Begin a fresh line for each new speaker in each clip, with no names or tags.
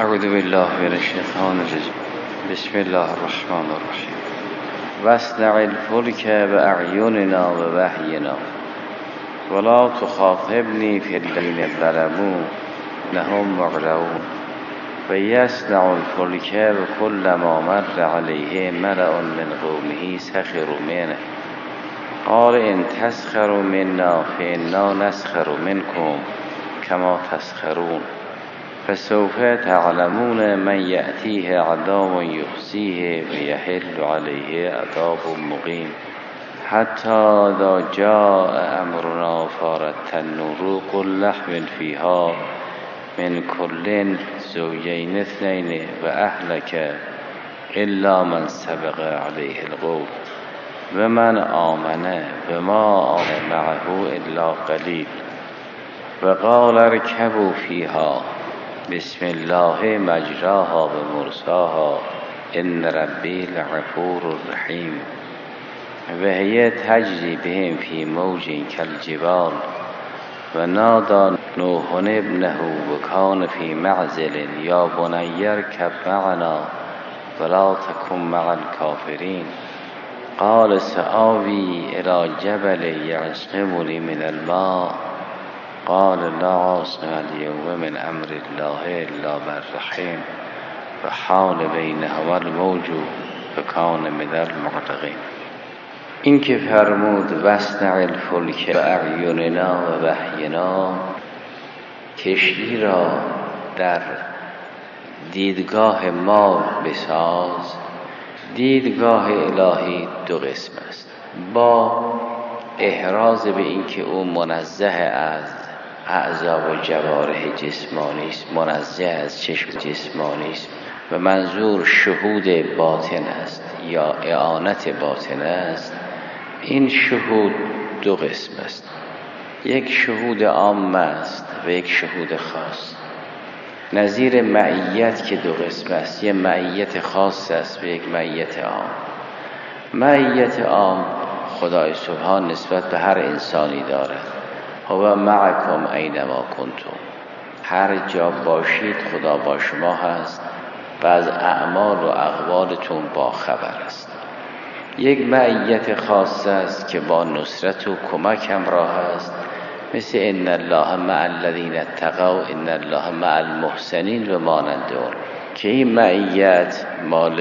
اعوذ بالله من الشیطان الرجیم. بسم الله الرحمن الرحیم. واصنع الفلک باعیننا و وحینا ولا تخاطبنی فی الذین ظلموا انهم مغرقون. و یصنع الفلک وکلما مر علیه ملأ من قومه سخروا منه قال ان تسخروا منا فانا نسخر منکم کما تسخرون. فسوف تعلمون من یأتیه عذاب یخزیه و یحل علیه عذاب مقیم. حتی اذا جاء امرنا فارت النور قل لحم فیها من کل زوجین اثنین و اهلک الا من سبق علیه القول و من آمن و ما آمن معه الا قلیل. و قال ارکبوا فیها بسم الله مجراها و مرساها ان ربی لغفور رحیم. و هی تجری بهم فی موج کالجبال و نادى نوح ابنه و کان فی معزل یا بنی ارکب معنا ولا تکن مع الکافرین. قال سآوی الی جبل یعصمنی من الماء قال لا عاصم اليوم من امر الله الا من رحم. و حال بینهما الموج فکان من المغرقین. این که فرمود واصنع الفلک باعیننا و وحینا، کشتی را در دیدگاه ما بساز. دیدگاه الهی دو قسم است، با احراز به اینکه او منزه از اعضا و جوارح جسمانی است، منزه از چشم جسمانی است و منظور شهود باطن است یا اعانت باطن است. این شهود دو قسم است، یک شهود عام است و یک شهود خاص. نظیر معیت که دو قسم است، یک معیت خاص است و یک معیت عام. معیت عام خدای سبحان نسبت به هر انسانی دارد. هو معکم اینما کنتم، هر جا باشید خدا با شما هست و از اعمال و اقوالتون با خبر است. یک معیت خاص است که با نصرت و کمک همراه است، مثل ان الله مع الذین اتقوا ان الله مع المحسنین و مانند اون، که این معیت مال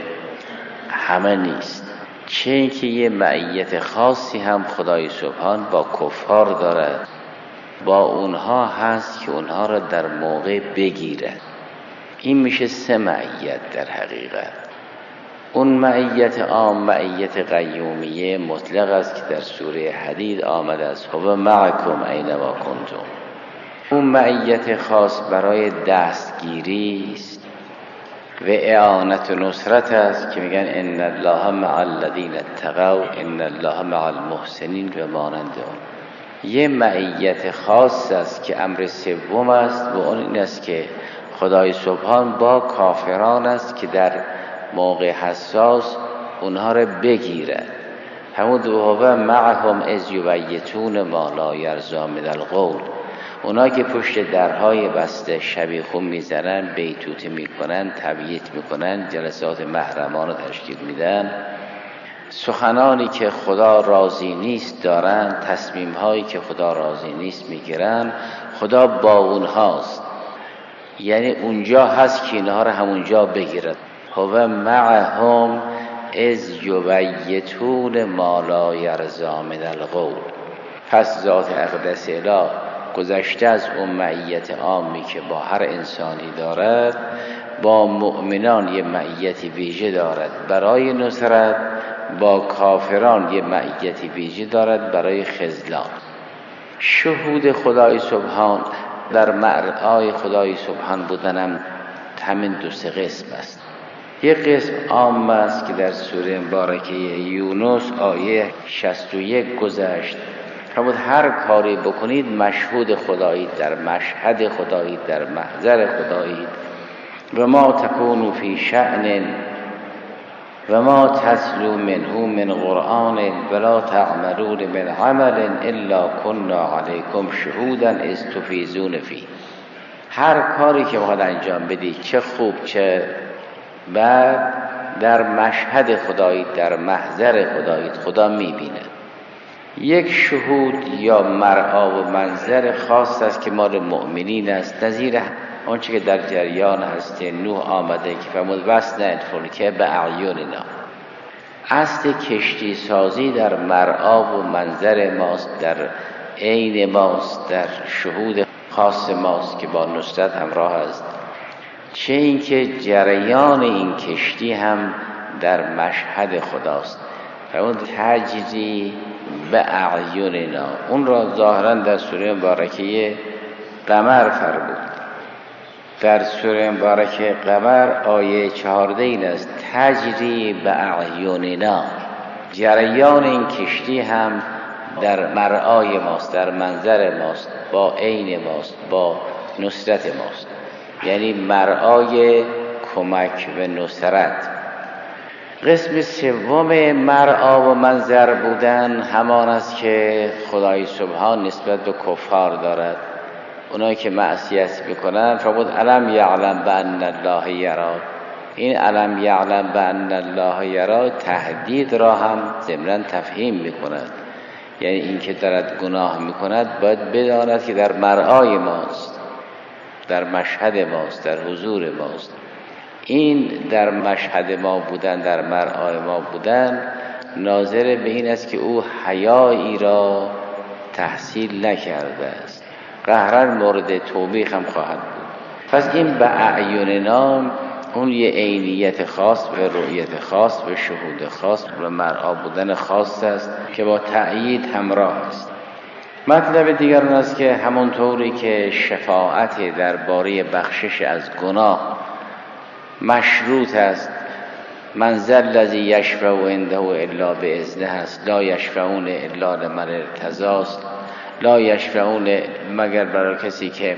همه نیست. چه اینکه یه معیت خاصی هم خدای سبحان با کفار دارد، با اونها هست که اونها را در موقع بگیرد. این میشه سه معیت در حقیقت. اون معیت عام معیت قیومیه مطلق است که در سوره حدید آمده است، هو معکم اینما کنتم. اون معیت خاص برای دستگیری است و اعانت و نصرت است که میگن ان الله مع الذین اتقوا ان الله مع المحسنین و مانند اون. یه معیت خاص است که امر سوم است و اون این است که خدای سبحان با کافران است که در موقع حساس اونها را بگیرد. همون دوها معهم اذ یبیتون ما لا یرضی من القول، اونا که پشت درهای بسته شبیخون میزنن، بیتوته میکنن، تبییت میکنن، جلسات محرمان رو تشکیل میدن، سخنانی که خدا راضی نیست دارن، تصمیم هایی که خدا راضی نیست میگیرن، خدا با اونهاست. یعنی اونجا هست که اینها رو همونجا بگیرد. هو معهم اذ یبیتون ما لا یرضی من القول. پس ذات اقدس اله گذشته از اون معیت عامی که با هر انسانی دارد، با مؤمنان یه معیت ویژه دارد برای نصرت، با کافران یه معیت ویژه دارد برای خذلان. شهود خدای سبحان در مرعای خدای سبحان بودنم همین دو سه قسم است. یک قسم عام است که در سوره مبارکه یونس آیه 61 گذشت. فرمود هر کاری بکنید مشهود خدایید، در مشهد خدایید، در محضر خدایید. و ما تکونوا فی شأن و ما تتلو منه من قرآن ولا تعملون من عمل الا كنا علیکم شهودا اذ تفیضون فیه. هر کاری که بخواد انجام بدی، چه خوب چه بد، در مشهد خدایی، در محضر خدایی خدا میبینه. یک شهود یا مرعا و منظر خاص است که مال مؤمنین است، نظیر آنچه که در جریان هست نوح آمده که فرمود وصنع الفلک باعیوننا. اصل کشتی سازی در مرعا و منظر ماست، در عین ماست، در شهود خاص ماست که با نصرت همراه است. چه اینکه جریان این کشتی هم در مشهد خداست. اون تجری به اعیوننا، اون را ظاهرا در سوره مبارکه قمر فرمود. در سوره مبارکه قمر آیه 14 این است تجری به اعیوننا. جریان این کشتی هم در مرعای ماست، در منظر ماست، با عین ماست، با نصرت ماست. یعنی مرعای کمک و نصرت. قسم سوم مرعا و منظر بودن همان است که خدای سبحان نسبت به کفار دارد. اونایی که معصیت میکنن فرمود الم یعلم بان الله یرا. این الم یعلم بان الله یرا تهدید را هم ضمناً تفهیم میکند. یعنی این که دارد گناه میکند باید بداند که در مرعای ماست، در مشهد ماست، در حضور ماست. این در مشهد ما بودن، در مرعای ما بودن ناظر به این است که او حیایی را تحصیل نکرده است، قهرا مورد توبیخ هم خواهد بود. پس این به اعیوننا اون یه عینیت خاص و رؤیت خاص و شهود خاص و مرعا بودن خاص است که با تأیید همراه است. مطلب دیگر اون است که همونطوری که شفاعت درباره بخشش از گناه مشروط است، من ذا الذی یشفع عنده الا باذنه است، لا یشفعون الا لمن ارتضی است، لا یشفعون مگر برای کسی که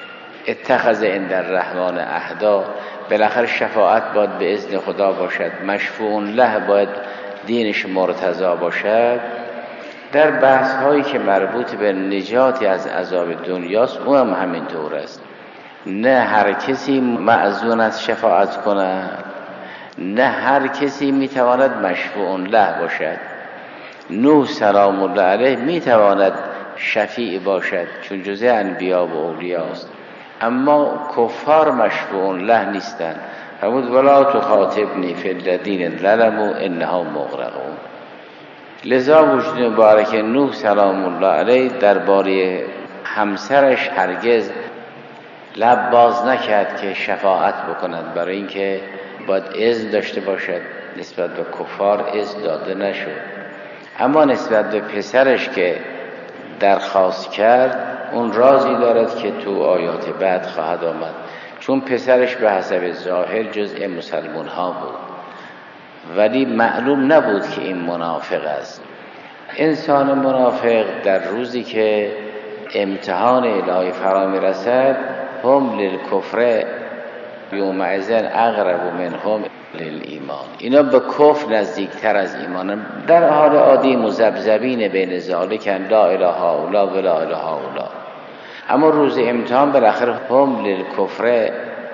اتخذ عند الرحمن عهدا. بالاخره شفاعت باید به اذن خدا باشد، مشفوع له باید دینش مرتضی باشد. در بحث هایی که مربوط به نجات از عذاب دنیاست او هم همینطور است. نه هر کسی معذون از شفاعت کند، نه هر کسی میتواند مشفوع له باشد. نوح سلام الله علیه میتواند شفیع باشد چون جزء انبیا و اولیاء است، اما کفار مشفوع له نیستند. فرمود ولا تخاطبنی فی الذین ظلموا انهم مغرقون. لذا وجود مبارک نوح سلام الله علیه درباره همسرش هرگز لب باز نکرد که شفاعت بکنند، برای اینکه باید اذن داشته باشد. نسبت به کفار اذن داده نشد، اما نسبت به پسرش که درخواست کرد اون رازی دارد که تو آیات بعد خواهد آمد، چون پسرش به حسب ظاهر جزء مسلمان ها بود ولی معلوم نبود که این منافق است. انسان منافق در روزی که امتحان الهی فرا میرسد هم للکفر یومئذ اقرب منهم للایمان، اینا به کفر نزدیکتر از ایمان. در حال عادی مذبذبین بین ذالکن لا اله هؤلاء و لا اله هؤلاء، اما روز امتحان بالاخره هم للکفر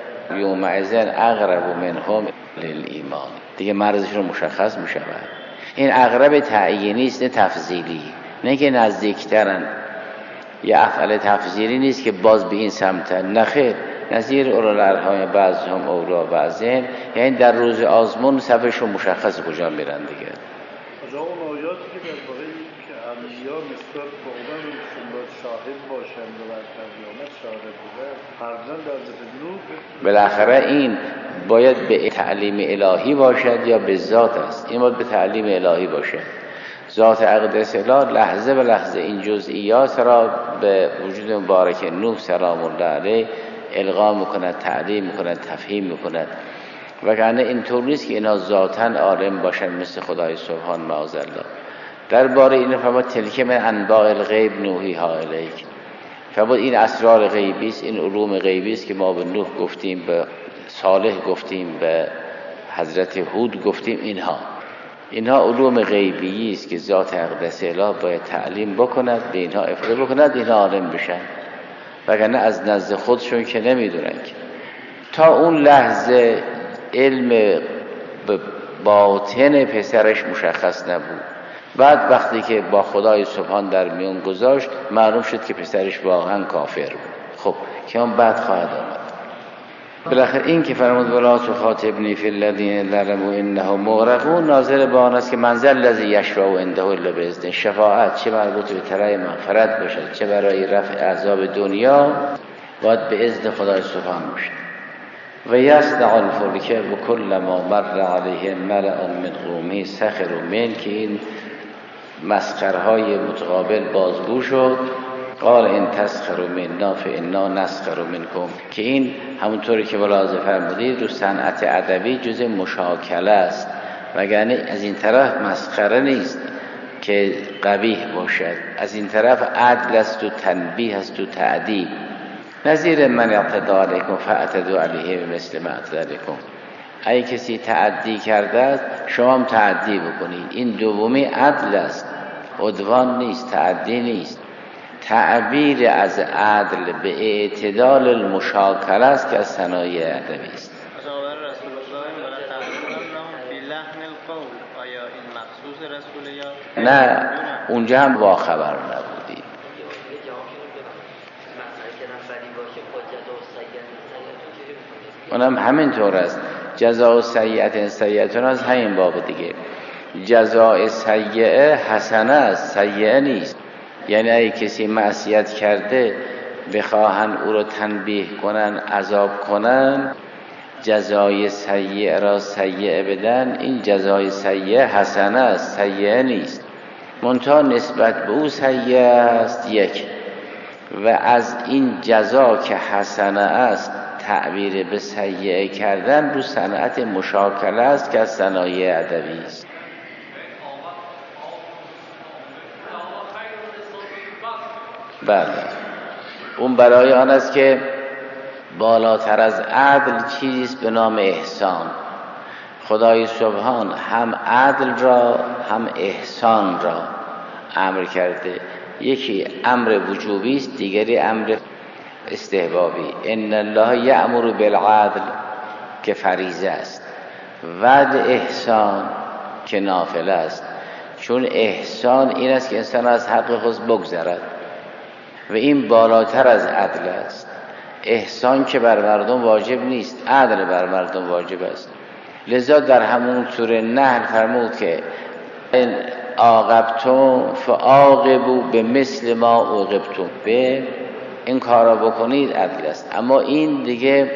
یومئذ اقرب منهم للایمان، دیگه مرزشون مشخص می شود. این اقرب تعیینی است، نه تفضیلی، نه که نزدیکترن. یه افعال تفضیلی نیست که باز به این سمتن، نخیر. نظیر اولوالارحام بعضهم اولا بعضهم، یعنی در روز آزمون صفشون مشخص کجا میرن دیگه.
از اون آیاتی که درباره که انبیا نسبت به عمر رسول شاهد باشند و بر قیامت شاهد بودن، فرزند حضرت نوح
بالاخره این باید به تعلیم الهی باشد یا به ذات است؟ این باید به تعلیم الهی باشد. ذات اقدس اله لحظه به لحظه این جزئیات را به وجود مبارک نوح سلام الله علیه القا میکند، تعلیم میکند، تفهیم میکند. وگرنه اینطور نیست که اینا ذاتاً عالم باشن مثل خدای سبحان معاذ الله. درباره این فرمود تلک من انباء الغیب نوحیها الیک. فرمود این اسرار غیبی است، این علوم غیبی است که ما به نوح گفتیم، به صالح گفتیم، به حضرت هود گفتیم. اینها علوم غیبی است که ذات اقدس اله باید تعلیم بکند، به اینها افاده بکند، اینها عالم بشن. وگرنه از نزد خودشون که نمیدونن که. تا اون لحظه علم به باطن پسرش مشخص نبود. بعد وقتی که با خدای سبحان در میون گذاشت معلوم شد که پسرش واقعا کافر بود. خب که اون بعد خواهد آمد. بالاخره این که فرمود ولا تخاطبنی فی الذین ظلموا انهم مغرقون ناظر به آن است که من ذا الذی یشفع عنده الا باذنه. شفاعت چه مربوط به طلب مغفرت باشد چه برای رفع عذاب دنیا باید به اذن خدای سبحان باشد. و یصنع الفلک و کلما مر علیه ملأ من قومه سخروا منه که این مسخرهای متقابل بازگو شد. قال ان تسخروا منا فانا نسخر منکم که این همونطوری که ملاحظه فرمودید رو صنعت ادبی جز مشاکله است وگرنه از این طرف مسخره نیست که قبیح باشد، از این طرف عدل است و تنبیه است و تعدیب. نظیر من اعتدی علیکم فاعتدوا علیه بمثل ما اعتدی علیکم. اگه کسی تعدی کرده است شما هم تعدی بکنید. این دومی عدل است، عدوان نیست، تعدی نیست. تعبیر از عدل به اعتدال المشاکله است که از صنایع ادبی است. نه اونجا هم با خبر نبودی. اونم همینطور است. جزاء سیئة سیئة از همین باب دیگه. جزاء سیئه حسنه است، سیئه نیست. یعنی اگه کسی معصیت کرده بخواهن او رو تنبیه کنن عذاب کنن جزای سیئه را سیئه بدن، این جزای سیئه حسنه است، سیئه نیست. منتها نسبت به او سیئه است یک. و از این جزا که حسنه است تعبیر به سیئه کردن رو صنعت مشاکله است که از صنایع ادبی است. بله اون برای آن است که بالاتر از عدل چیزیست به نام احسان. خدای سبحان هم عدل را هم احسان را امر کرده. یکی امر وجوبی است، دیگری امر استحبابی. ان الله یأمر بالعدل که فریضه است، وعد احسان که نافله است. چون احسان این است که انسان از حق خود بگذرد و این بالاتر از عدل است. احسان که بر مردم واجب نیست، عدل بر مردم واجب است. لذا در همون سوره نحل فرمود که ان عاقبتم فعاقبوا بمثل ما عوقبتم به. این کارا بکنید عدل است، اما این دیگه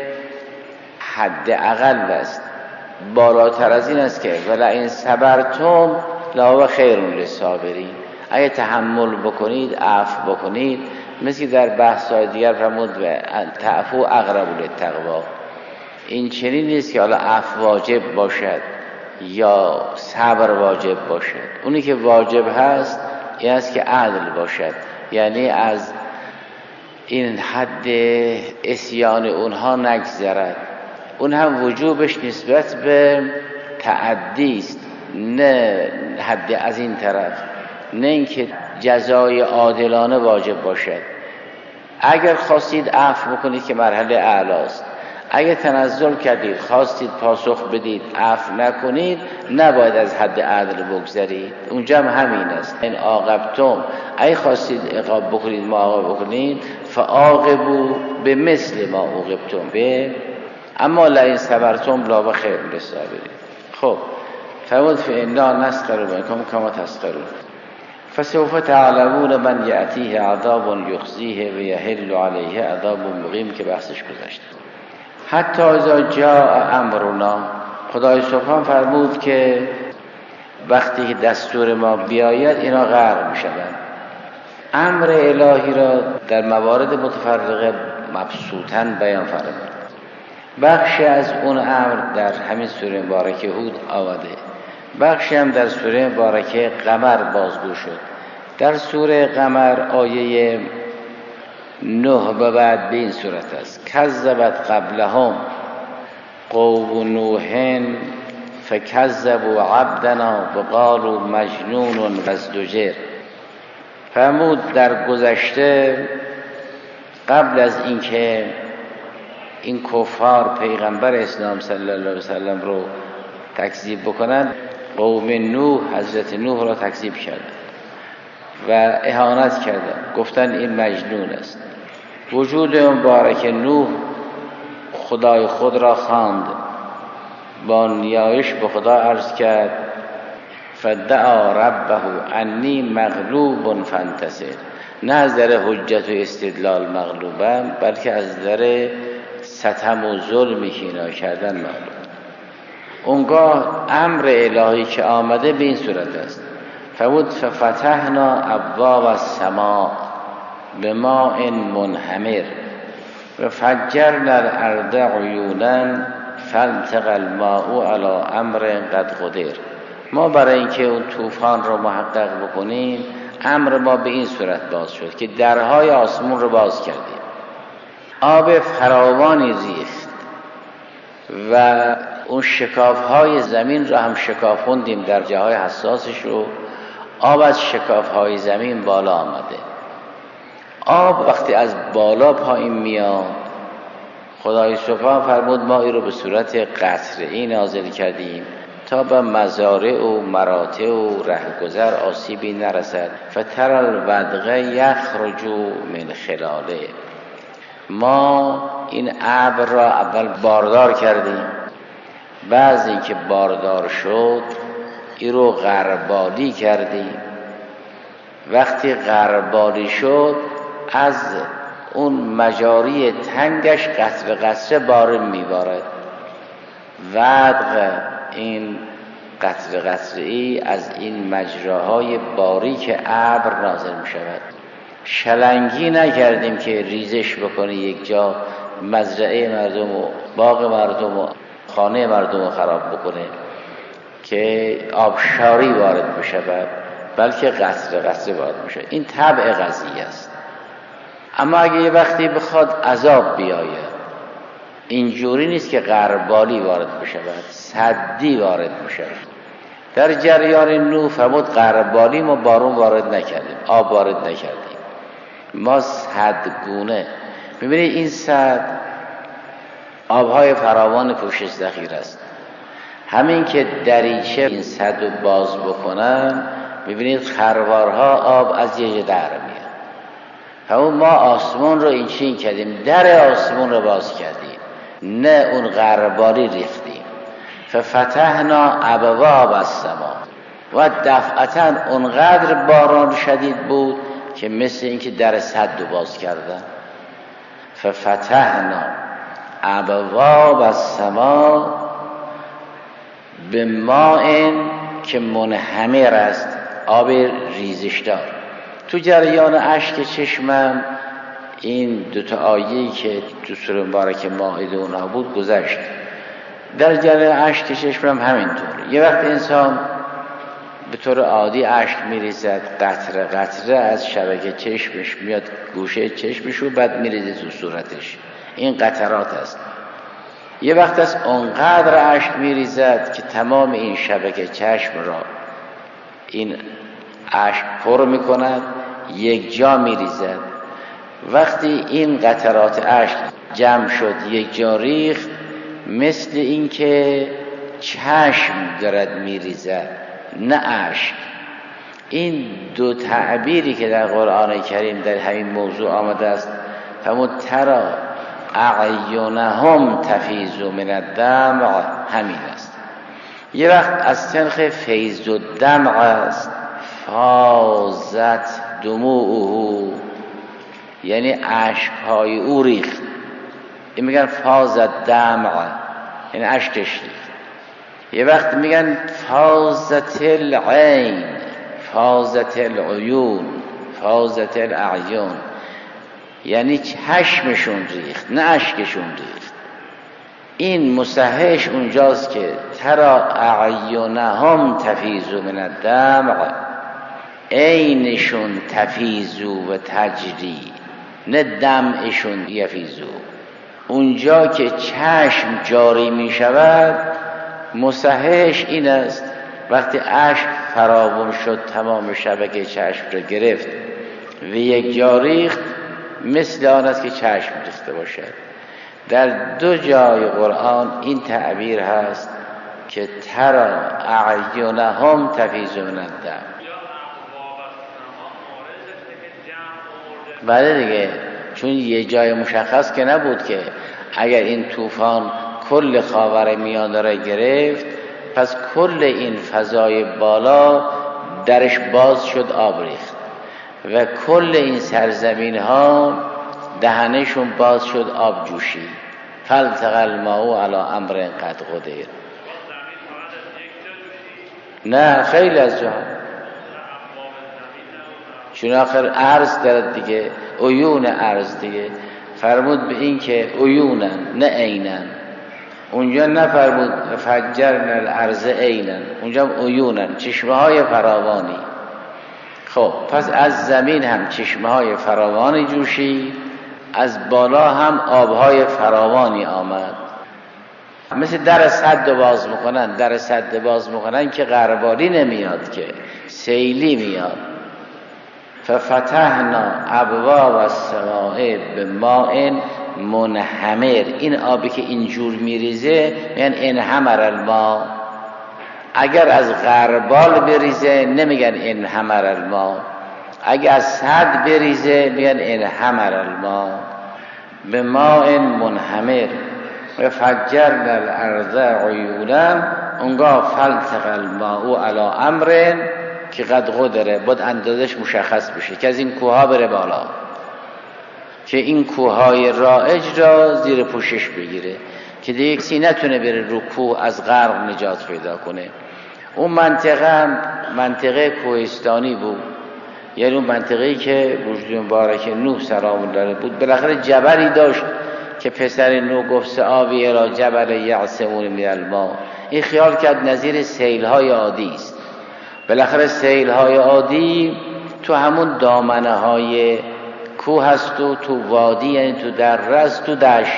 حد اقل است. بالاتر از این است که ولئن صبرتم لهو خیر للصابرین. اگه تحمل بکنید، عفو بکنید، مثل در بحث‌های دیگر فرمود و تعفو اقرب للتقوا. این چنین نیست که حالا عفو واجب باشد یا صبر واجب باشد. اونی که واجب هست این است که عدل باشد، یعنی از این حد عصیان اونها نگذرد. اون هم وجوبش نسبت به تعدی است، نه حد از این طرف، نه اینکه جزای عادلانه واجب باشد. اگر خواستید عفو بکنید که مرحله اعلاست، اگر تنزل کردید خواستید پاسخ بدید عفو نکنید نباید از حد عدل بگذرید. اونجا هم همین است. این عاقبتم، اگر خواستید عقاب بکنید معاقبه بکنید فعاقبوا به مثل ما عوقبتم به. اما لئن صبرتم لهو خیر للصابرین. خب فرمود فانا نسخر منکم کما تسخرون فسوف تعلمون من یأتیه عذاب یخزیه و یحل علیه عذاب مقیم که بحثش گذشته. حتی اذا جاء امرنا، خدای سبحان فرمود که وقتی که دستور ما بیاید اینا غرق میشوند. امر الهی را در موارد متفرقه مبسوطاً بیان فرمود. بخشی از اون امر در همین سوره مبارکه هود آمده، بخشی هم در سوره مبارکه قمر بازگو شد. در سوره قمر آیه 9 به بعد به این صورت است: کذبت قبلهم قوم نوح فکذبوا عبدنا وقالوا مجنون وازدجر. فرمود در گذشته قبل از اینکه این کفار پیغمبر اسلام صلی الله علیه وسلم رو تکذیب بکنند، قوم نوح حضرت نوح را تکذیب کردند و اهانت کردند، گفتن این مجنون است. وجود مبارک نوح خدای خود را خواند، با نیایش به خدا عرض کرد فدعا ربه انی مغلوب فانتصر. نه از در حجت و استدلال مغلوبم، بلکه از در ستم و ظلمی که اینا کردن مغلوب. اونگاه امر الهی که آمده به این صورت است، فرمود ففتحنا ابواب السماء بماء منهمر و فجرنا الارض عیونا فالتقى الماء علی امر قد قدر. ما برای اینکه اون طوفان رو محقق بکنیم، امر ما به این صورت باز شد که درهای آسمون رو باز کردیم، آب فراوانی ریخت و اون شکافهای زمین رو هم شکافوندیم در جاهای حساسش رو. آب از شکافهای زمین بالا آمده. آب وقتی از بالا پایین میاد، خدای سبحان فرمود ما این رو به صورت قطره‌ای نازل کردیم تا به مزارع و مراتع و رهگذر آسیبی نرسد. فتر الودق یخرج من خلاله. ما این ابر را اول باردار کردیم، بعد اینکه باردار شد این رو غربالی کردیم. وقتی غربالی شد از اون مجاری تنگش قطره قطره بارون میبارد. ودق این قطره قطره ای از این مجراهای باریک ابر نازل می شود. شلنگی نکردیم که ریزش بکنه یک جا، مزرعه مردم و باغ مردم و خانه مردم رو خراب بکنه که آبشاری وارد بشود، بلکه قطره قطره وارد میشه. این طبع قضیه است. اما اگه یه وقتی بخواد عذاب بیاید، اینجوری نیست که غربالی وارد بشود، سدی وارد بشود. در جریان نوح فرمود غربالی ما بارون وارد نکردیم، آب وارد نکردیم، ما سدگونه. میبینید این سد آبهای فراوان پوشش ذخیره است. همین که دریچه این سد رو باز بکنن، میبینید خروارها آب از یه در میاد. همون ما آسمون رو این چین کردیم، در آسمون رو باز کردیم، نه اون غربالی ریختیم. ففتحنا ابواب السماء و دفعتا اونقدر باران شدید بود که مثل اینکه در سد رو باز کردن. ففتحنا ابواب السماء به ماء که منهمر است، آب ریزشدار. تو جریان اشک چشمم این دوتا آیه‌ای که تو سوره مبارکه مائده اونها بود گذشت. در جریان اشک چشمم همینطور. یه وقت انسان به طور عادی اشک میریزد، قطره قطره از شبکه چشمش میاد گوشه چشمش و بعد میریزه تو صورتش، این قطرات است. یه وقت از اونقدر اشک میریزد که تمام این شبکه چشم را این اشک پر میکند، یک جا میریزد. وقتی این قطرات اشک جمع شد یک جا ریخت، مثل اینکه چشم دارد میریزد، نه اشک. این دو تعبیری که در قرآن کریم در همین موضوع آمده است، فرمود ترى اعینهم تفیض من الدمع، همین است. یه وقت از سنخ فیض الدمع است، فاضت دموعه، یعنی عشقهای او ریخت. این میگن فاضت دمع، یعنی عشقش ریخت. یه وقت میگن فاضت العین، فاضت العیون، فاضت الاعیون، یعنی چشمشون ریخت، نه اشکشون ریخت. این مصححش اونجاست که ترى اعینهم تفیض من الدمع، عینشون تفیض و تجری، نه دمعشون یفیض. اونجا که چشم جاری می شود، مصححش این است وقتی اشک فراوان شد تمام شبکه چشم را گرفت و یک جا ریخت، مثل آن است که چشم ریخته باشد. در 2 جای قرآن این تعبیر هست که ترى اعینهم تفیض من الدم. بله دیگه، چون یه جای مشخص که نبود که اگر این طوفان کل خاورمیانه را گرفت پس کل این فضای بالا درش باز شد، آب ریخت و کل این سرزمین ها دهنشون باز شد، آب جوشید. فالتقى الماء علی امر قد قدر. نه خیلی از جا، چون آخر عرض دارد دیگه، عیون عرض دیگه. فرمود به این که عیونن نه عینن، اونجا نفرمود فجرنا الارض عینن، اونجا عیونن، چشمه های فراوانی. خب پس از زمین هم چشمه های فراوانی جوشید، از بالا هم آبهای فراوانی آمد. مثل در سد باز میکنن، در سد باز میکنن که غربالی نمیاد که سیلی میاد. ففتحنا ابواب السماء بماء منهمر. این آبی که اینجور میریزه میگن انهمر الماء. اگر از غربال بریزه نمیگن انهمر الماء، اگر از سد بریزه میگن انهمر الماء. بماء منهمر و فجرنا الارض عیونا. اونگاه فالتقى الماء علی امر که قد قدره، بود اندازش مشخص بشه که از این کوها بره بالا، که این کوههای رائج را زیر پوشش بگیره که دیگه کسی نتونه بره رو کوه از غرق نجات پیدا کنه. اون منطقه هم منطقه کوهستانی بود، یعنی اون منطقه‌ای که وجود مبارک نوح سلام الله علیه بود. بالاخره جبلی داشت که پسر نوح گفت سآوی الی جبل یعصمونی من الماء. این خیال کرد نظیر سیل‌های عادی است. بالاخره سیل‌های عادی تو همون دامنه‌های کوه هست و تو وادی، یعنی تو دره است، تو دشت.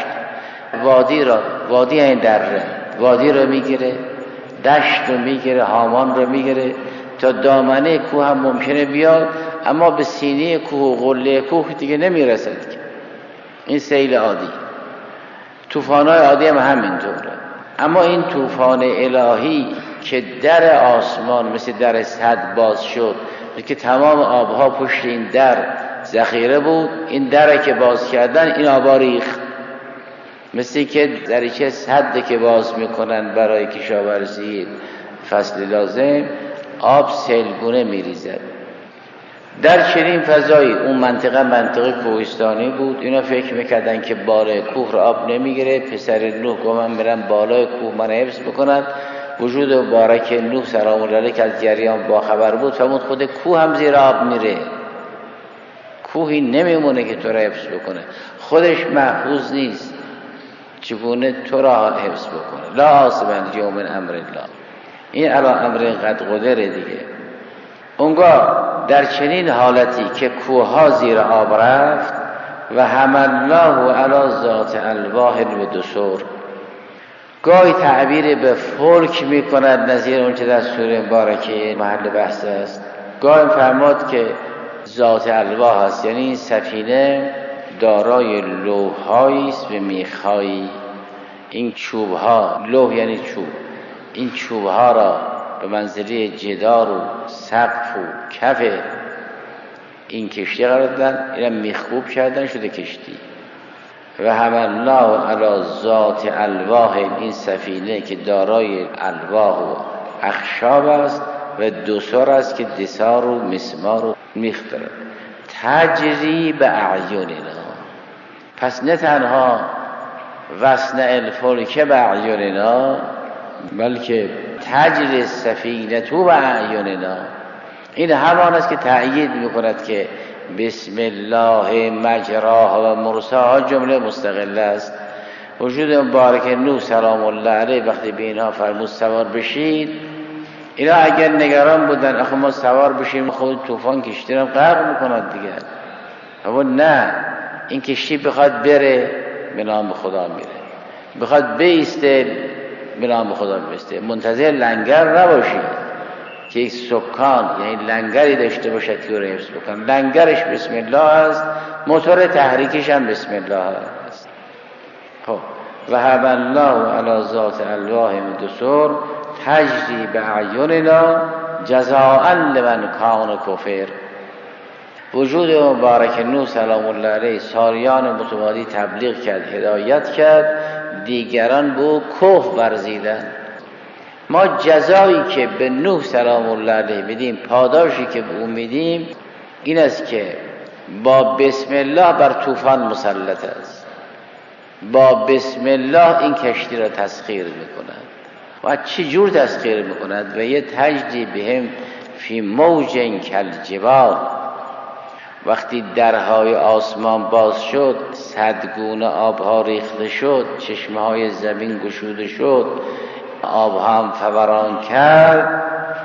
وادی یعنی دره، وادی رو میگیره، دشت رو میگیره، هامان رو میگیره، تا دامنه کوه هم ممکنه بیاد اما به سینه کوه و قله کوه دیگه نمیرسد که. این سیل عادی. طوفان‌های عادی هم همینطوره. اما این طوفان الهی که در آسمان مثل در سد باز شد که تمام آبها پشت این در ذخیره بود، این در که باز کردن این آبا ریخت، مثل که دریچه سد که باز میکنن برای کشاورزی فصل لازم، آب سیلگونه میریزد. در چنین فضایی اون منطقه کوهستانی بود. اینا فکر میکردن که بالای کوه را آب نمیگیره. پسر نوح گفت من برم بالای کوه من حفظ بکنم. وجود مبارک نوح سلام الله علیه که از جریان با خبر بود، فرمود خود کوه هم زیر آب میره، کوهی نمیمونه که تو را حفظ بکنه، خودش محفوظ نیست، چگونه تو را حفظ بکنه. لا عاصم الیوم من امر الله. این علی امر قد قدره دیگه. اونگاه در چنین حالتی که کوه‌ها زیر آب رفت و حملناه علی ذات الواح و دسر. گاهی تعبیر به فلک میکند نظیر اون که در سوره مبارکه محل بحث است. گاهی فرمود که ذات الواح است، یعنی این سفینه دارای لوح‌هایی است و میخ‌هایی. این چوب‌ها، لوح یعنی چوب، این چوب‌ها را به منزله جدار و سقف و کف این کشتی قرار دادن، اینا میخکوب کردن شده کشتی. و حملناه علی ذات الواح، این سفینه که دارای الواح و اخشاب است و دسر است که دسار و مسمار و میخ دارد. تجری به اعیننا. پس نه تنها وصنع الفلک به اعیننا بلکه تجری السفینه به اعیننا. این همان است که تأیید میکند که بسم الله مجراها و مرساها جمله مستقله است. وجود مبارک نوح سلام الله علیه وقتی به اینها فرمود سوار بشید، اینا اگر نگران بودن آخه ما سوار بشیم خود طوفان کشتی رو غرق میکند دیگه، اما نه، این کشتی بخواد بره به نام خدا میره، بخواد بیسته به نام خدا بیسته. منتظر لنگر نباشید که یک سکان یعنی لنگری داشته باشد که رو حفظ بکن. لنگرش بسم الله است موتور تحریکش هم بسم الله است. خب وهب الله علی ذات الواح دسور تجری باعیننا جزاء لمن کان کفر. وجود مبارک نوح سلام الله علیه سالیان متوالی تبلیغ کرد، هدایت کرد، دیگران به او کفر ورزیدند. ما جزایی که به نوح سلام الله علیه میدیم، پاداشی که به او میدیم این است که با بسم الله بر طوفان مسلط است، با بسم الله این کشتی را تسخیر میکند. و چه جور تسخیر میکند؟ و یه تجری بهم فی موج کالجبال. وقتی درهای آسمان باز شد، صدگونه آبها ریخته شد، چشمه های زمین گشوده شد، آب هم فوران کرد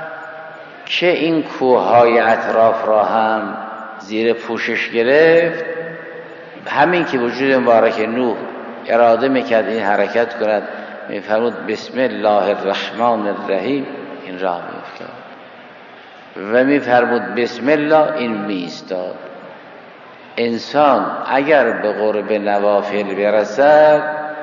که این کوههای اطراف را هم زیر پوشش گرفت. همین که وجود مبارک نوح اراده میکرد این حرکت کند، میفرمود بسم الله الرحمن الرحیم، این راه میافتاد و میفرمود بسم الله، این میایستاد. انسان اگر به قرب نوافل برسد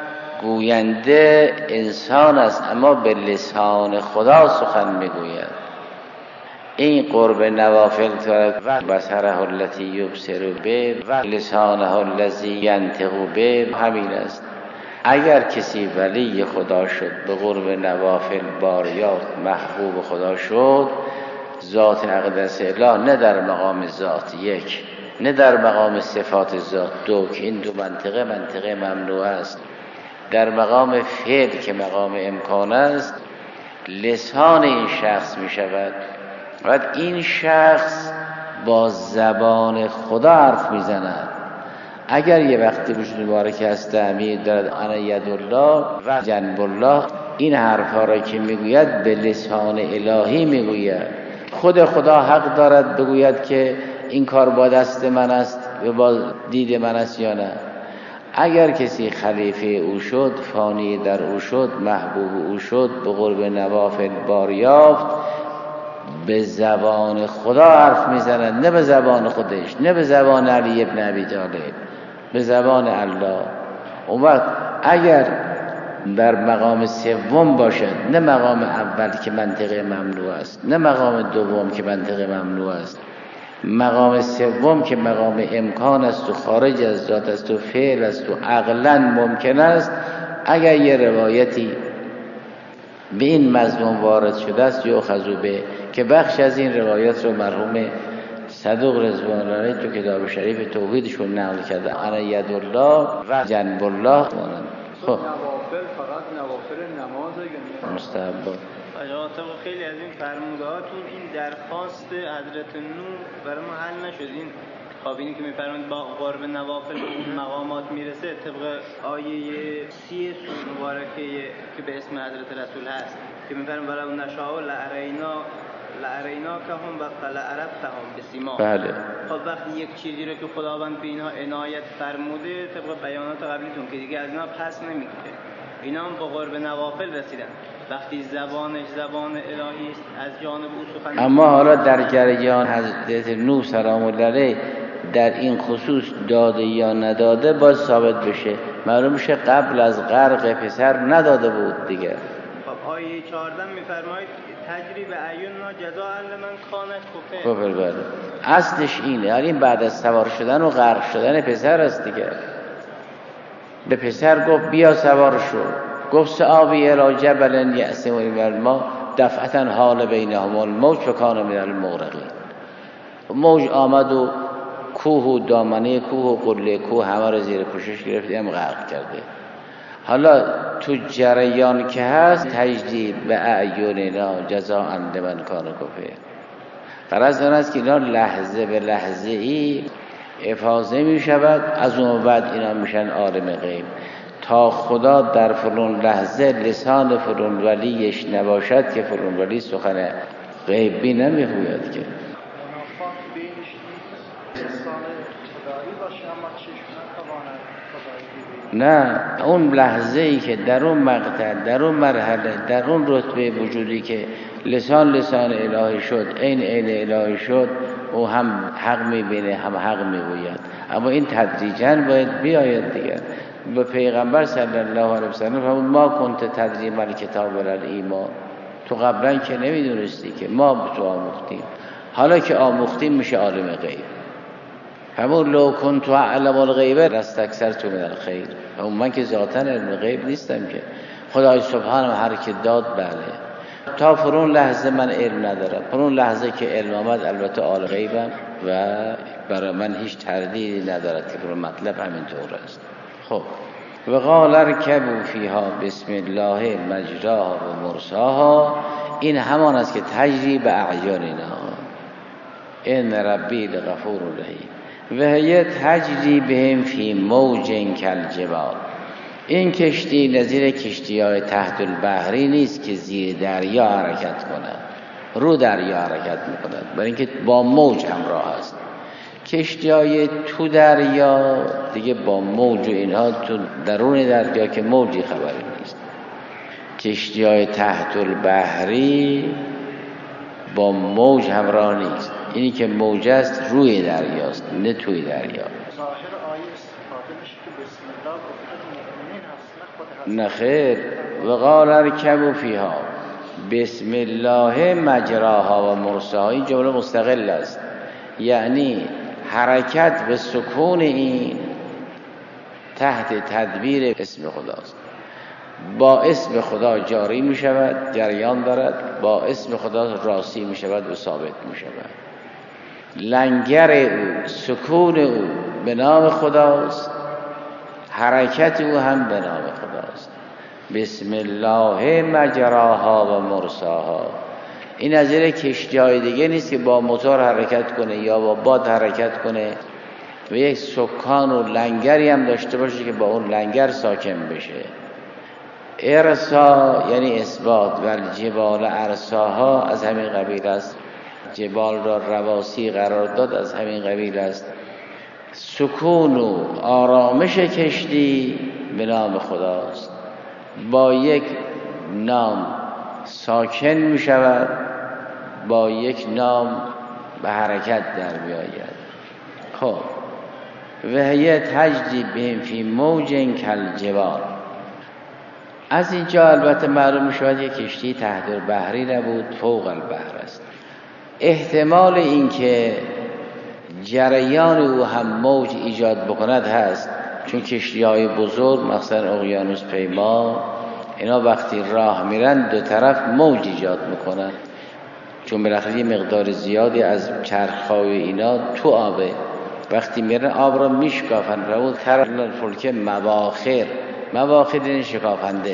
گوینده انسان است، اما به لسان خدا سخن میگوید. این قرب نوافل و بصره التی یبصر به و لسانه الذی ینطق به همین است. اگر کسی ولی خدا شد، به قرب نوافل باریافت، محبوب خدا شد، ذات اقدس اله نه در مقام ذات یک، نه در مقام صفات ذات دو، که این دو منطقه ممنوع است، در مقام فعل که مقام امکان است، لسان این شخص می شود. و این شخص با زبان خدا حرف می زند. اگر یه وقتی وجود مبارک هست تعمید دارد انا ید الله و جنب الله، این حرفها را که میگوید به لسان الهی میگوید. خود خدا حق دارد بگوید که این کار با دست من است و با دید من است یا نه. اگر کسی خلیفه او شد، فانی در او شد، محبوب او شد، به قرب نوافل بار یافت، به زبان خدا حرف میزند، نه به زبان خودش، نه به زبان علی ابن ابی طالب، به زبان الله. اون وقت اگر در مقام سوم باشد، نه مقام اول که منطقه ممنوع است، نه مقام دوم که منطقه ممنوع است، مقام سوم که مقام امکان است و خارج از ذات است و فعل است و عقلا ممکن است، اگر یه روایتی به این مضمون وارد شده است یؤخذ به، که بخش از این روایات رو مرحوم صدوق رضوان الله علیه تو کتاب شریف توحیدشون نقل کرده، انا ید الله و جنب الله. خب
نوافل فقط نوافل نماز
مستحب.
طبق خیلی از این فرمودهاتون این درخواست حضرت نوح برای ما حل نشد. این خوابینی که میفرمایند با قرب نوافل به اون مقامات میرسه، طبق آیه 30 سوره مبارکه که به اسم حضرت رسول هست که میفرمایند ولو نشاء لاریناکهم و فلعرفتهم بسیماهم.
بله.
خب وقتی یک چیزی رو که خداوند به اینها عنایت فرموده، طبق بیانات قبلیتون که دیگه از اینا پس نمیگیره، اینا هم با قرب نوافل رسیدن. وقتی زبانش زبان الهی است، از جانب او سخن.
اما حالا در جریان حضرت نوح سلام الله علیه در این خصوص داده یا نداده باید ثابت بشه. معلوم شه قبل از غرق پسر نداده بود دیگه.
خب آیه 14 میفرماید تجری به اعیننا جزاء لمن کان کفر.
بله. اصلش اینه، یعنی بعد از سوار شدن و غرق شدن پسر است دیگه. به پسر گفت بیا سوار شو، گفت سآوی الی جبل یعصمنی من الماء دفعة حال بینهم الموج فکان من المغرقین. موج آمد و کوه و دامنه کوه و قله کوه همه رو زیر پوشش گرفت، هم غرق کرده. حالا تو جریان که هست تجری به اعیننا جزاء لمن کان کفر. غرض آن است که اینا لحظه به لحظه ای افاضه می شود، از اون بعد اینا میشن عالم غیب. تا خدا در فلان لحظه لسان فلان ولیش نباشد که فلان ولی سخن غیبی نمیگوید که نه، اون لحظه ای که در اون مقطع، در اون مرحله، در اون رتبه وجودی که لسان الهی شد، عین الهی شد، او هم حق میبینه هم حق میگوید، اما این تدریجاً باید بیاید دیگر. به پیغمبر صلی الله علیه وسلم فرمود ما کنت تدری ما الکتاب ولا الایمان، تو قبلا که نمیدونستی که ما به تو آموختیم، حالا که آموختیم میشه عالم غیب. فرمود لو کنت اعلم الغیب لاستکثرت من الخیر، اما من که ذاتاً علم غیب نیستم که، خدای سبحانه هر که داد بله. تا فرون لحظه من علم ندارم، فرون لحظه که علم آمد البته عالم غیبم و برای من هیچ تردیدی ندارد که برای مطلب همینطور است. خب و قال ارکبوا فیها بسم الله مجراها و مرساها، این همان است که تجری به اعیاننا، ان ربی لغفور رحیم و هی تجری بهم فی موج کالجبال. این کشتی نظیر کشتی‌های تحت البحری نیست که زیر دریا حرکت کنند، رو دریا حرکت می‌کنند، برای اینکه با موج همراه است. کشتی‌های تو دریا دیگه با موج و اینها تو درون دریا که موجی خبری نیست. کشتی‌های تحت البحری با موج همراه نیست، اینی که موج است روی دریاست نه توی دریا.
ظاهر آیه استفاده میشه که بسم الله گفتن مؤمنین هست نه خود هست.
نخیر و قال ارکبوا فیها بسم الله مجراها و مرساها، این جمله مستقل است، یعنی حرکت و سکون این تحت تدبیر اسم خداست. با اسم خدا جاری می شود، جریان دارد، با اسم خدا راسی می شود و ثابت می شود. لنگر او، سکون او به نام خداست، حرکت او هم به نام خداست. بسم الله مجراها و مرساها، این از این کشتی‌های دیگه نیست که با موتور حرکت کنه یا با باد حرکت کنه و یک سکان و لنگری هم داشته باشه که با اون لنگر ساکن بشه. ارسا یعنی اثبات و الجبال ارساها از همین قبیل است، جبال را رواسی قرار داد از همین قبیل است. سکون و آرامش کشتی به نام خداست، با یک نام ساکن می شود، با یک نام به حرکت در بیاید. خب و هی تجری بهم فی موج کالجبال، از اینجا البته معلوم می شود یک کشتی تحت البحری نبود، فوق البحر است. احتمال اینکه جریان او هم موج ایجاد بکند هست، چون کشتی‌های بزرگ مثلا اقیانوس پیما اینا وقتی راه میرن دو طرف موج ایجاد میکنن، چون بالاخره یه مقدار زیادی از چرخ‌های اینا تو آبه، وقتی میرن آب را میشکافن. رو طرف الفلک مواخر این شکافنده،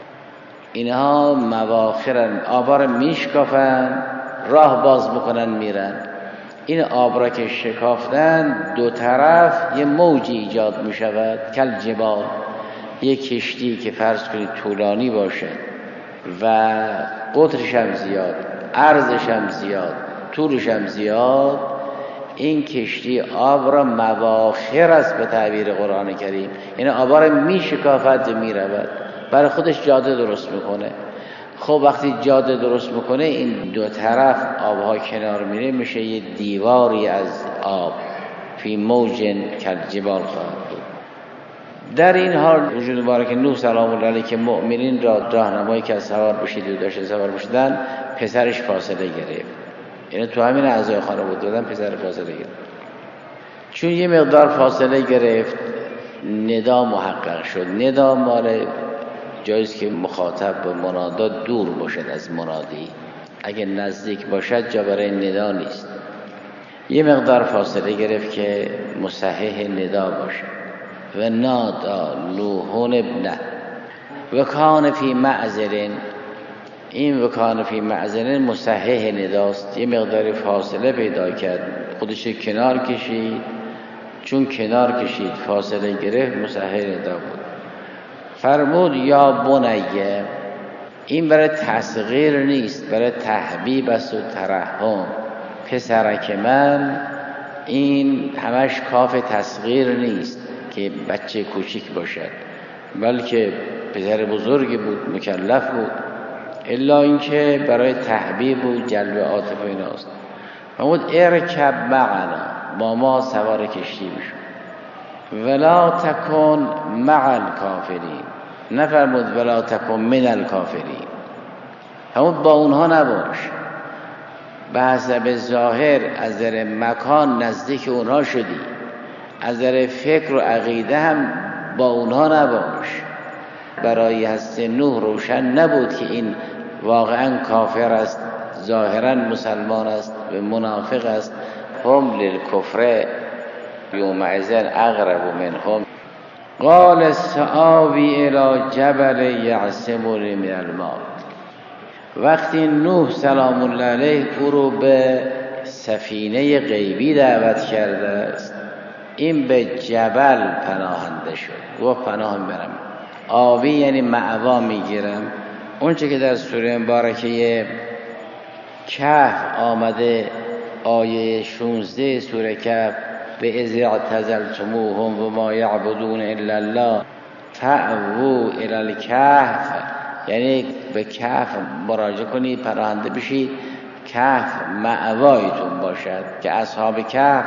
اینها مواخرن، آب را میشکافن، راه باز میکنن میرن. این آب را که شکافتن دو طرف یه موجی ایجاد میشود کالجبال، یک کشتی که فرض کنید طولانی باشه و قطرش هم زیاد، عرضش هم زیاد، طولش هم زیاد، این کشتی آب را مواخر است به تعبیر قرآن کریم، یعنی آب را میشکافد و میرود، برای خودش جاده درست میکنه. خب وقتی جاده درست میکنه این دو طرف آبها کنار میره، میشه یه دیواری از آب، فی موج کالجبال خواهد بود. در این حال وجود مبارک نوح سلام الله علیه که مؤمنین را راهنمایی که از سوار بشید و داشته سوار بشدن، پسرش فاصله گرفت، یعنی تو همین اعضای خانواده بودن پسر فاصله گرفت. چون یه مقدار فاصله گرفت ندا محقق شد. ندا مال جاییست که مخاطب و منادا دور باشد از منادی، اگه نزدیک باشد جا برای ندا نیست. یه مقدار فاصله گرفت که مصحح ندا باشه. و نادا نوح ابنه و کان فی معزل، این و کان فی معزل مصحح نداست، یه مقدار فاصله پیدا کرد، خودش کنار کشید، چون کنار کشید فاصله گرفت مصحح ندا بود. فرمود یا بنیه، این برای تصغیر نیست، برای تحبیب است و ترحم. پسرک من، این همش کاف تصغیر نیست که بچه کوچیک باشد، بلکه پسر بزرگی بود، مکلف بود، الا اینکه برای تحبیب و جلب عاطفه ایناست. فرمود ارکب معنا، با ما سوار کشتی بشو، ولا تکن مع الکافرین، نفرمود ولا تکن من الکافرین، فرمود با اونها نباش. به حسب ظاهر از نظر مکان نزدیک اونها شدی، از نظر فکر و عقیده هم با اونها نباش. برای حضرت نوح روشن نبود که این واقعا کافر است، ظاهرا مسلمان است و منافق است. هم للکفر یومئذ اقرب منهم. قال سآوی الی جبل یعصمنی من الماء. وقتی نوح سلام الله علیه او رو به سفینه غیبی دعوت کرده است، این به جبل پناهنده شد. گفت پناه میبرم. آوی یعنی مأوا میگیرم. اون چه که در سوره مبارکه کهف آمده، آیه 16 سوره کهف، به اذ اعتزلتموهم و ما یعبدون الا الله فأووا الی الکهف، یعنی به کهف مراجعه کنید، پناهنده بشید، کهف مأوایتون باشد. که اصحاب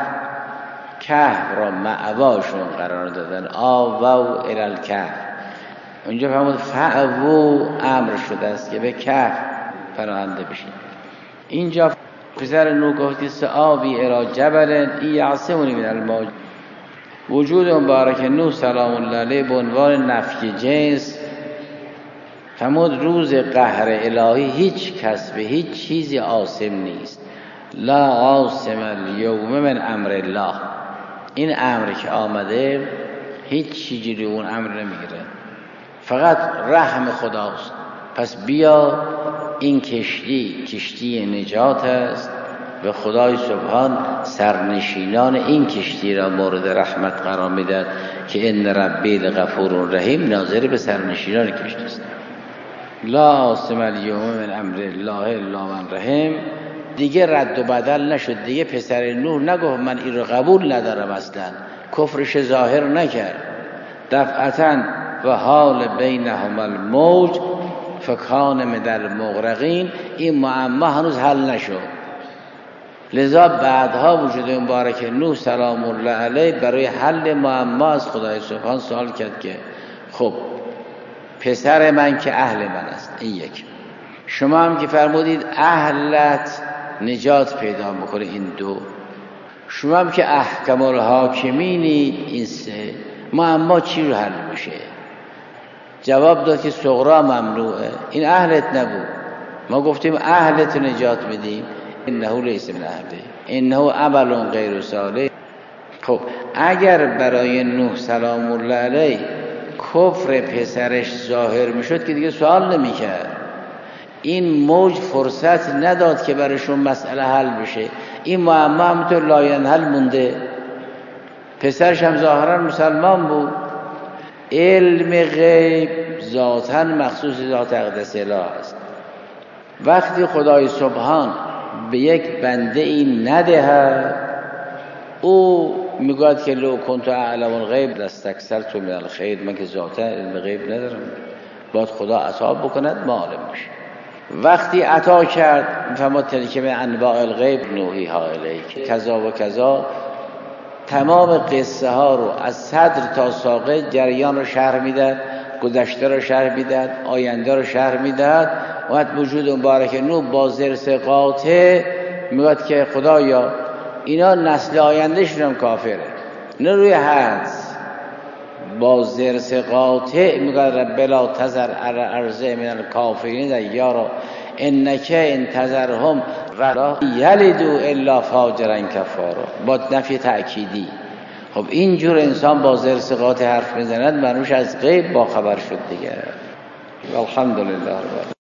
کهف را مأواشون قرار دادن، آووا الی الکهف. اونجا فرمود فأووا امر شده است که به کهف پناهنده بشید. اینجا پسر نوح گفت سآوی الی جبل یعصمنی من الماء. وجود مبارک نوح سلام الله علیه به عنوان نفی جنس، فرمود روز قهر الهی هیچ کس به هیچ چیزی عاصم نیست. لا عاصم الیوم من امر الله. این امر که آمده هیچ چیزی رو اون امر نمیگیره، فقط رحم خداست. پس بیا این کشتی نجات است و خدای سبحان سرنشینان این کشتی را مورد رحمت قرار میدهد که ان ربی لغفور رحیم، ناظر به سرنشینان کشتی است. لا عاصم الیوم من امر الله الا من رحم. دیگه رد و بدل نشد. دیگه پسر نوح نگفت من این رو قبول ندارم، اصلا کفرش ظاهر نکرد. دفعتا و حال بینهم الموج فکان من المغرقین. این معما هنوز حل نشد. لذا بعدها وجود مبارک نوح سلام الله علیه برای حل معما از خدای سبحان سوال کرد که خب پسر من که اهل من است، این یک، شما هم که فرمودید اهلت نجات پیدا میکنه، این دو، شما هم که احکم الحاکمینید، این سه، معما چی رو حل میشه؟ جواب داد که صغرا ممنوعه، این اهلت نبود. ما گفتیم اهلت نجات بدیم، انه لیس من اهله انه عمل غیر صالح. خب اگر برای نوح سلام الله علیه کفر پسرش ظاهر میشد که دیگه سوال نمیکرد. این موج فرصت نداد که برایشون مسئله حل بشه. این معما همونطور لاینحل مونده. پسرش هم ظاهرا مسلمان بود. علم غیب ذاتاً مخصوص ذات اقدس اله است. وقتی خدای سبحان به یک بنده این ندهد، او میگوید که لو کنت اعلم الغیب لاستکثرت من الخیر، من که ذاتا علم غیب ندارم، باید خدا عطا بکند ما عالم بشیم. وقتی عطا کرد میفهمد تلک من انواع الغیب نوحیها الیک کذا و کذا، تمام قصه ها رو از صدر تا ساقه جریان رو شرح میداد، گذشته رو شرح میداد، آینده رو شرح میداد. وقت وجود مبارک نوح با ذرس قاطع میگوید که خدایا اینا نسل آینده شدن کافره، نه روی حدس، با ذرس قاطع میگوید رب لا تذر علی الارض من الکافرین دیارا انک ان تذرهم ولا یلدوا الا فاجرا کفارا، با نفی تأکیدی. خب اینجور انسان با ذرس قاطع حرف میزند، منوش از غیب با خبر شد دیگه. الحمدلله.